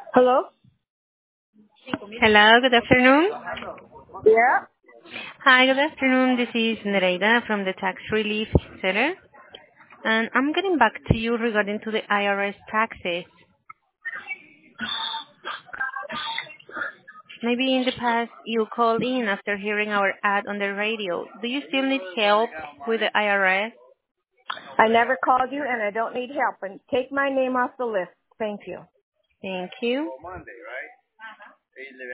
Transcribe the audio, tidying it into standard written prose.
Hello? Hello, good afternoon. Yeah. Hi, good afternoon. This is Nereida from the Tax Relief Center, and I'm getting back to you regarding to the IRS taxes. Maybe in the past you called in after hearing our ad on the radio. Do you still need help with the IRS? I never called you and I don't need help. And take my name off the list. Thank you. Thank you.